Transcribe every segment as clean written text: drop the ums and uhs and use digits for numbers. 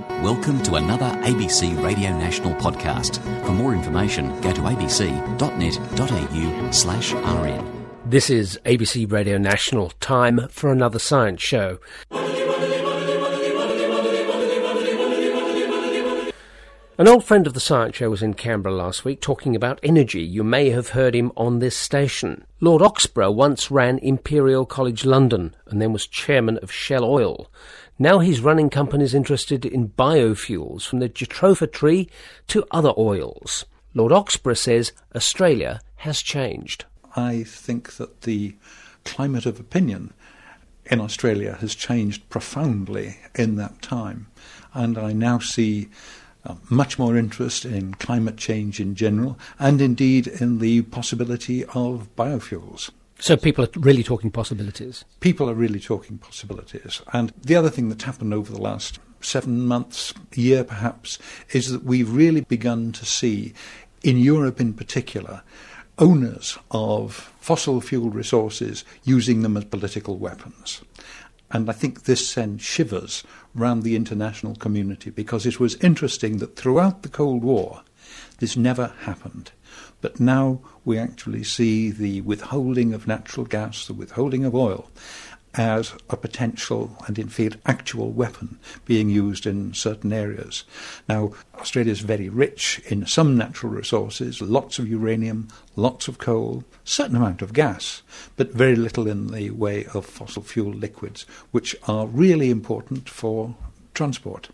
Welcome to another ABC Radio National podcast. For more information, go to abc.net.au/rn. This is ABC Radio National. Time for another science show. An old friend of the Science Show was in Canberra last week talking about energy. You may have heard him on this station. Lord Oxburgh once ran Imperial College London and then was chairman of Shell Oil. Now he's running companies interested in biofuels, from the jatropha tree to other oils. Lord Oxburgh says Australia has changed. I think that the climate of opinion in Australia has changed profoundly in that time, and I now see much more interest in climate change in general, and indeed in the possibility of biofuels. So people are really talking possibilities? People are really talking possibilities. And the other thing that's happened over the last 7 months, year perhaps, is that we've really begun to see, in Europe in particular, owners of fossil fuel resources using them as political weapons. And I think this sends shivers round the international community, because it was interesting that throughout the Cold War this never happened. But now we actually see the withholding of natural gas, the withholding of oil, as a potential and in fact actual weapon being used in certain areas. Now, Australia is very rich in some natural resources, lots of uranium, lots of coal, certain amount of gas, but very little in the way of fossil fuel liquids, which are really important for transport.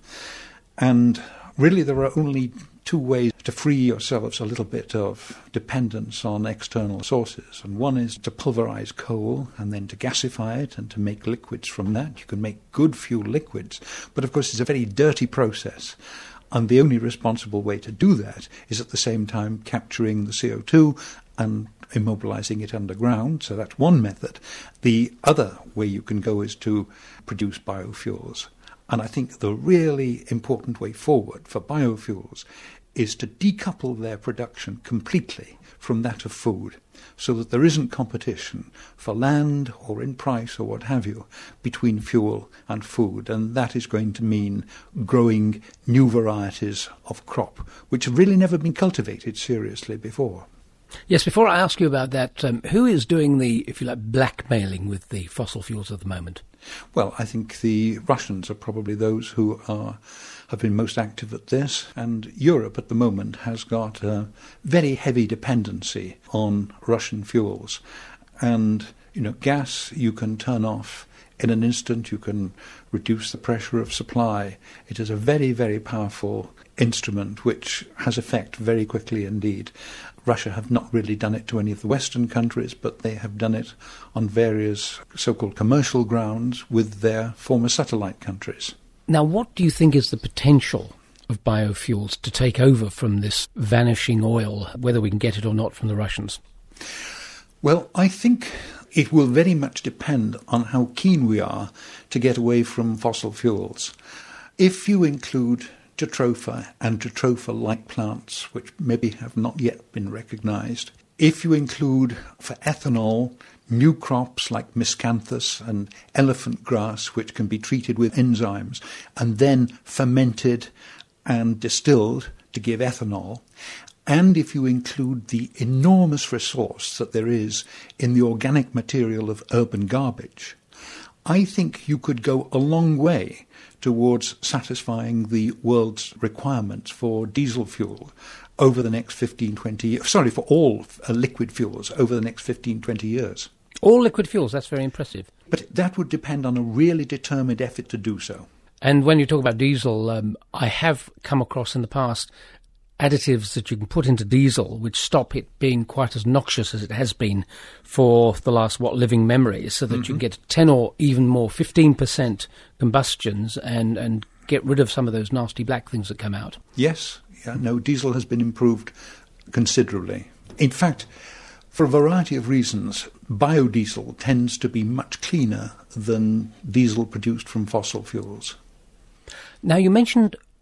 And really there are only two ways to free yourselves a little bit of dependence on external sources. And one is to pulverize coal and then to gasify it and to make liquids from that. You can make good fuel liquids, but of course it's a very dirty process. And the only responsible way to do that is at the same time capturing the CO2 and immobilizing it underground. So that's one method. The other way you can go is to produce biofuels. And I think the really important way forward for biofuels is to decouple their production completely from that of food, so that there isn't competition for land or in price or what have you between fuel and food. And that is going to mean growing new varieties of crop, which have really never been cultivated seriously before. Yes, before I ask you about that, who is doing the, if you like, blackmailing with the fossil fuels at the moment? Well, I think the Russians are probably those who have been most active at this, and Europe at the moment has got a very heavy dependency on Russian fuels. And, gas you can turn off in an instant, you can reduce the pressure of supply. It is a very, very powerful instrument which has effect very quickly indeed. Russia have not really done it to any of the Western countries, but they have done it on various so-called commercial grounds with their former satellite countries. Now, what do you think is the potential of biofuels to take over from this vanishing oil, whether we can get it or not from the Russians? Well, I think it will very much depend on how keen we are to get away from fossil fuels. If you include jatropha and jatropha-like plants, which maybe have not yet been recognised, if you include for ethanol new crops like miscanthus and elephant grass, which can be treated with enzymes and then fermented and distilled to give ethanol, and if you include the enormous resource that there is in the organic material of urban garbage, I think you could go a long way towards satisfying the world's requirements for diesel fuel over the next 15-20 years. Sorry, for all liquid fuels over the next 15-20 years. All liquid fuels, that's very impressive. But that would depend on a really determined effort to do so. And when you talk about diesel, I have come across in the past additives that you can put into diesel which stop it being quite as noxious as it has been for the last, living memory, so that you can get 10 or even more, 15% combustions and get rid of some of those nasty black things that come out. Yes, diesel has been improved considerably. In fact, for a variety of reasons, biodiesel tends to be much cleaner than diesel produced from fossil fuels. Now, you mentioned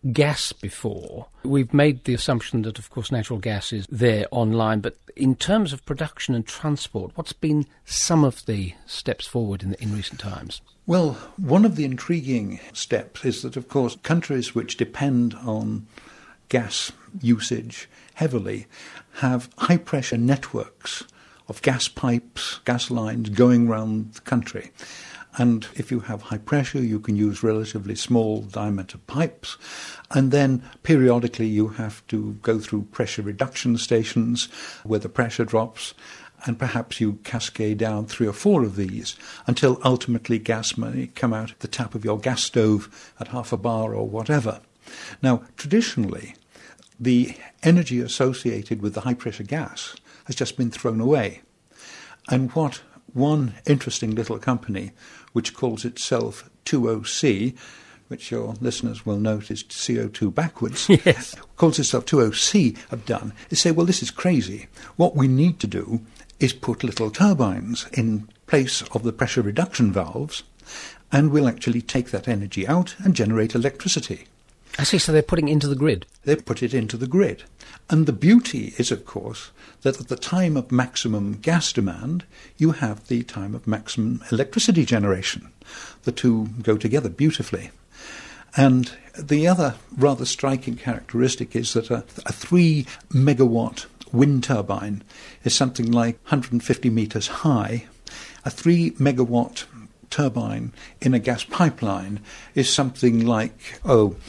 gas before. We've made the assumption that, of course, natural gas is there online, but in terms of production and transport, what's been some of the steps forward in recent times? Well, one of the intriguing steps is that, of course, countries which depend on gas usage heavily have high-pressure networks of gas pipes, gas lines going around the country. And if you have high pressure, you can use relatively small diameter pipes. And then periodically you have to go through pressure reduction stations where the pressure drops. And perhaps you cascade down 3 or 4 of these until ultimately gas may come out the tap of your gas stove at half a bar or whatever. Now, traditionally, the energy associated with the high-pressure gas has just been thrown away. And what one interesting little company, which calls itself 20C, which your listeners will note is CO2 backwards, yes, calls itself 20C, have done, is say, well, this is crazy. What we need to do is put little turbines in place of the pressure reduction valves, and we'll actually take that energy out and generate electricity. I see, so they're putting it into the grid. They put it into the grid. And the beauty is, of course, that at the time of maximum gas demand, you have the time of maximum electricity generation. The two go together beautifully. And the other rather striking characteristic is that a 3 megawatt wind turbine is something like 150 metres high. A 3 megawatt turbine in a gas pipeline is something like,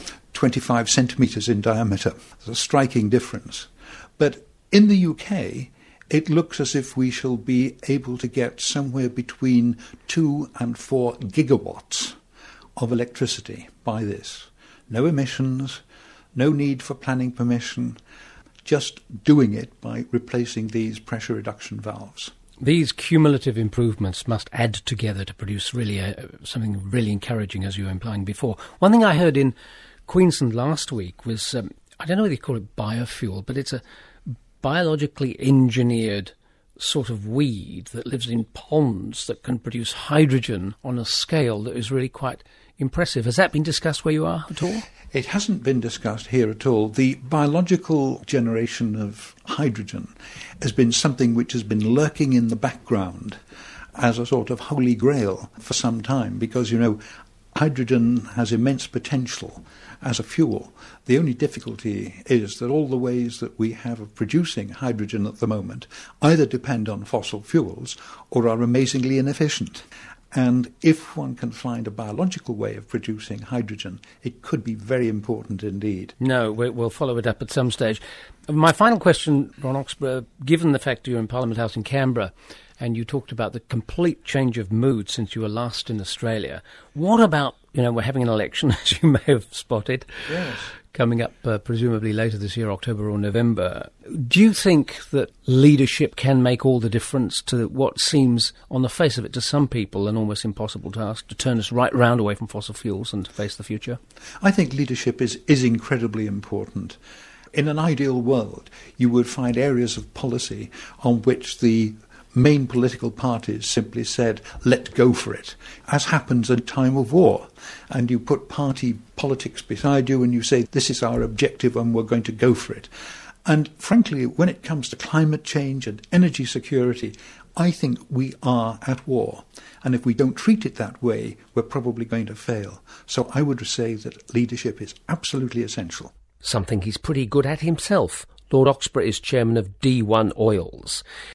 25 centimetres in diameter. There's a striking difference. But in the UK, it looks as if we shall be able to get somewhere between 2 and 4 gigawatts of electricity by this. No emissions, no need for planning permission, just doing it by replacing these pressure reduction valves. These cumulative improvements must add together to produce really something really encouraging, as you were implying before. One thing I heard in Queensland last week was, I don't know whether you call it biofuel, but it's a biologically engineered sort of weed that lives in ponds that can produce hydrogen on a scale that is really quite impressive. Has that been discussed where you are at all? It hasn't been discussed here at all. The biological generation of hydrogen has been something which has been lurking in the background as a sort of holy grail for some time because, hydrogen has immense potential as a fuel. The only difficulty is that all the ways that we have of producing hydrogen at the moment either depend on fossil fuels or are amazingly inefficient. And if one can find a biological way of producing hydrogen, it could be very important indeed. No, we'll follow it up at some stage. My final question, Ron Oxburgh, given the fact you're in Parliament House in Canberra, and you talked about the complete change of mood since you were last in Australia, what about, we're having an election, as you may have spotted, yes, coming up presumably later this year, October or November. Do you think that leadership can make all the difference to what seems, on the face of it, to some people, an almost impossible task, to turn us right round away from fossil fuels and to face the future? I think leadership is incredibly important. In an ideal world, you would find areas of policy on which the main political parties simply said, let go for it, as happens at a time of war. And you put party politics beside you and you say, this is our objective and we're going to go for it. And frankly, when it comes to climate change and energy security, I think we are at war. And if we don't treat it that way, we're probably going to fail. So I would say that leadership is absolutely essential. Something he's pretty good at himself. Lord Oxburgh is chairman of D1 Oils.